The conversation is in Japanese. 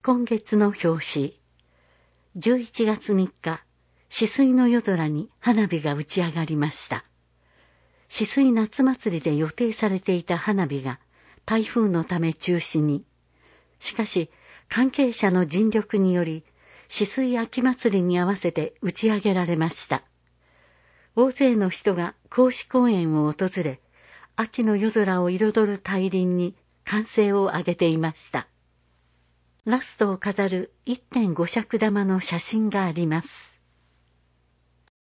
今月の表紙。11月3日、止水の夜空に花火が打ち上がりました。止水夏祭りで予定されていた花火が台風のため中止に。しかし、関係者の尽力により、止水秋祭りに合わせて打ち上げられました。大勢の人が孔子公園を訪れ、秋の夜空を彩る大輪に歓声を上げていました。ラストを飾る 1.5 尺玉の写真があります。